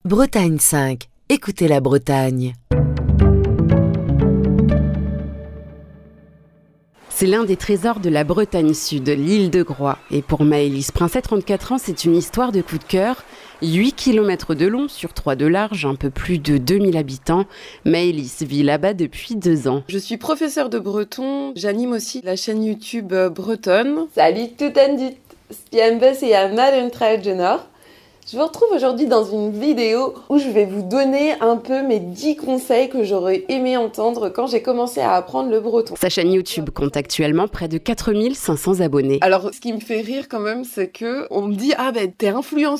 Bretagne 5. Écoutez la Bretagne. C'est l'un des trésors de la Bretagne Sud, l'île de Groix. Et pour Maëlys Princet, 34 ans, c'est une histoire de coup de cœur. 8 km de long sur 3 de large, un peu plus de 2000 habitants. Maëlys vit là-bas depuis 2 ans. Je suis professeure de breton. J'anime aussi la chaîne YouTube bretonne. Salut tout le monde, c'est Yann Trajanor. Je vous retrouve aujourd'hui dans une vidéo où je vais vous donner un peu mes 10 conseils que j'aurais aimé entendre quand j'ai commencé à apprendre le breton. Sa chaîne YouTube compte actuellement près de 4500 abonnés. Alors, ce qui me fait rire quand même, c'est que on me dit « Ah ben, t'es influenceuse !»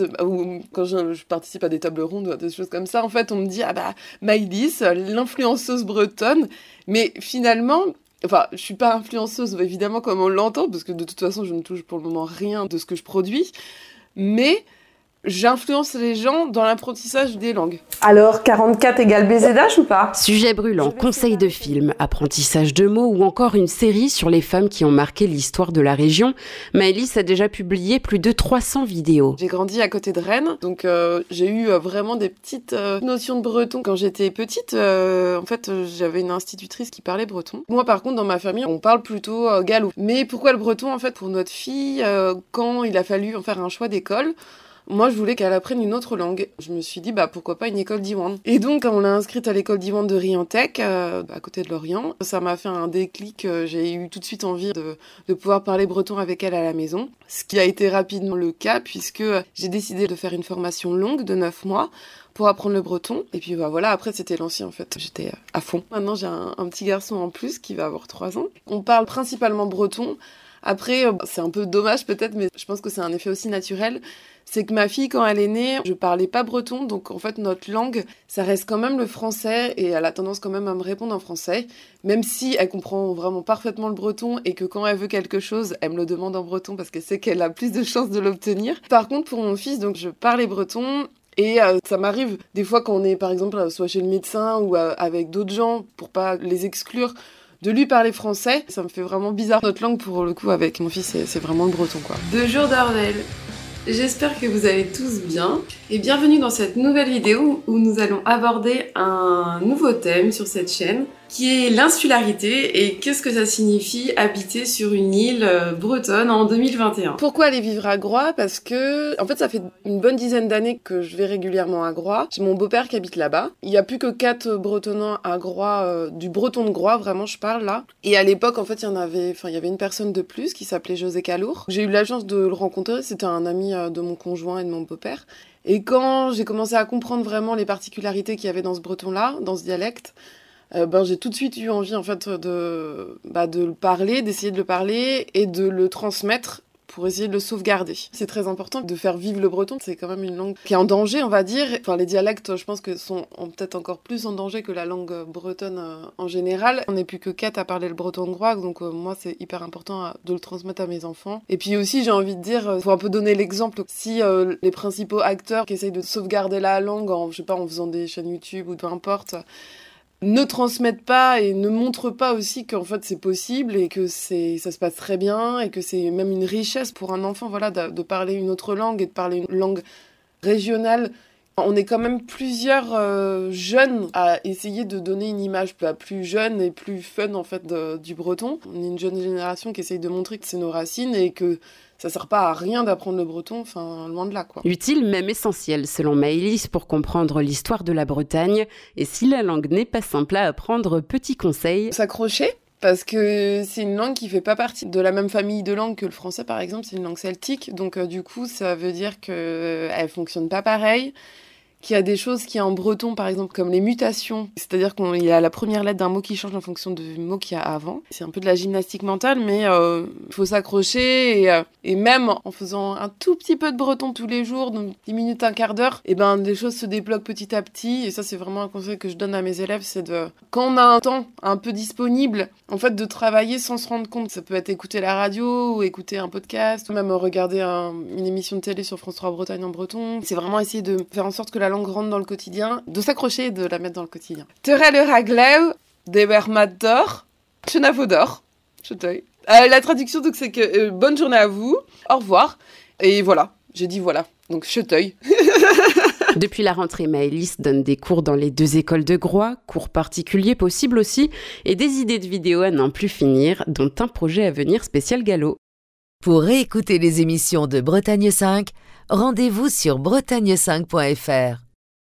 Ou quand je participe à des tables rondes, des choses comme ça, en fait, on me dit « Ah bah, Maëlys, l'influenceuse bretonne !» Mais finalement... Enfin, je suis pas influenceuse, évidemment, comme on l'entend, parce que de toute façon, je ne touche pour le moment rien de ce que je produis. Mais... j'influence les gens dans l'apprentissage des langues. Alors, 44 égale BZH ou pas ? Sujet brûlant, conseils de films, apprentissage de mots ou encore une série sur les femmes qui ont marqué l'histoire de la région. Maëlys a déjà publié plus de 300 vidéos. J'ai grandi à côté de Rennes, donc j'ai eu vraiment des petites notions de breton quand j'étais petite. En fait, j'avais une institutrice qui parlait breton. Moi, par contre, dans ma famille, on parle plutôt gallo. Mais pourquoi le breton, en fait, pour notre fille, quand il a fallu en faire un choix d'école, moi, je voulais qu'elle apprenne une autre langue. Je me suis dit, bah pourquoi pas une école d'Iwan. Et donc, on l'a inscrite à l'école d'Iwan de Riantec, à côté de Lorient. Ça m'a fait un déclic. J'ai eu tout de suite envie de pouvoir parler breton avec elle à la maison. Ce qui a été rapidement le cas, puisque j'ai décidé de faire une formation longue de 9 mois pour apprendre le breton. Et puis bah voilà, après c'était lancé en fait. J'étais à fond. Maintenant, j'ai un petit garçon en plus qui va avoir 3 ans. On parle principalement breton. Après, c'est un peu dommage peut-être, mais je pense que c'est un effet aussi naturel. C'est que ma fille, quand elle est née, je parlais pas breton, donc en fait notre langue, ça reste quand même le français, et elle a tendance quand même à me répondre en français, même si elle comprend vraiment parfaitement le breton, et que quand elle veut quelque chose, elle me le demande en breton, parce qu'elle sait qu'elle a plus de chances de l'obtenir. Par contre, pour mon fils, donc je parlais breton, et ça m'arrive des fois quand on est par exemple soit chez le médecin, ou avec d'autres gens, pour pas les exclure, de lui parler français. Ça me fait vraiment bizarre. Notre langue, pour le coup, avec mon fils, c'est vraiment le breton, quoi. 2 jours d'Ornel. J'espère que vous allez tous bien et bienvenue dans cette nouvelle vidéo où nous allons aborder un nouveau thème sur cette chaîne qui est l'insularité et qu'est-ce que ça signifie habiter sur une île bretonne en 2021. Pourquoi aller vivre à Groix ? Parce que, en fait, ça fait une bonne dizaine d'années que je vais régulièrement à Groix. J'ai mon beau-père qui habite là-bas. Il n'y a plus que 4 bretonnants à Groix, du breton de Groix, vraiment, je parle là. Et à l'époque, en fait, il y avait une personne de plus qui s'appelait José Calour. J'ai eu la chance de le rencontrer, c'était un ami de mon conjoint et de mon beau-père. Et quand j'ai commencé à comprendre vraiment les particularités qu'il y avait dans ce breton-là, dans ce dialecte, j'ai tout de suite eu envie en fait de le parler, d'essayer de le parler et de le transmettre pour essayer de le sauvegarder. C'est très important de faire vivre le breton, c'est quand même une langue qui est en danger, on va dire. Enfin, les dialectes, je pense que sont peut-être encore plus en danger que la langue bretonne en général. On n'est plus que 4 à parler le breton de Groix, donc moi c'est hyper important de le transmettre à mes enfants. Et puis aussi, j'ai envie de dire, faut un peu donner l'exemple. Si les principaux acteurs qui essayent de sauvegarder la langue, en faisant des chaînes YouTube ou peu importe, ne transmettent pas et ne montrent pas aussi qu'en fait c'est possible et que ça se passe très bien et que c'est même une richesse pour un enfant, voilà, de parler une autre langue et de parler une langue régionale. On est quand même plusieurs jeunes à essayer de donner une image plus jeune et plus fun en fait du breton. On est une jeune génération qui essaye de montrer que c'est nos racines et que ça sert pas à rien d'apprendre le breton, enfin loin de là quoi. Utile, même essentiel selon Maëlys pour comprendre l'histoire de la Bretagne. Et si la langue n'est pas simple à apprendre, petit conseil. S'accrocher, parce que c'est une langue qui fait pas partie de la même famille de langues que le français par exemple, c'est une langue celtique, donc du coup ça veut dire qu'elle fonctionne pas pareil. Qu'il y a des choses qui en breton, par exemple, comme les mutations. C'est-à-dire qu'il y a la première lettre d'un mot qui change en fonction du mot qu'il y a avant. C'est un peu de la gymnastique mentale, mais il faut s'accrocher. Et même en faisant un tout petit peu de breton tous les jours, donc 10 minutes, un quart d'heure, les choses se débloquent petit à petit. Et ça, c'est vraiment un conseil que je donne à mes élèves, c'est quand on a un temps un peu disponible, en fait, de travailler sans se rendre compte. Ça peut être écouter la radio ou écouter un podcast, ou même regarder une émission de télé sur France 3 Bretagne en breton. C'est vraiment essayer de faire en sorte que la langue rentre dans le quotidien, de s'accrocher et de la mettre dans le quotidien. Terrel raglew, deber matdor, chenavodor, chuteuil. La traduction, donc, c'est que bonne journée à vous, au revoir. Et voilà, j'ai dit voilà, donc chuteuil. Depuis la rentrée, Maëlys donne des cours dans les 2 écoles de Groix, cours particuliers possibles aussi, et des idées de vidéos à n'en plus finir, dont un projet à venir spécial galop. Pour réécouter les émissions de Bretagne 5, rendez-vous sur bretagne5.fr.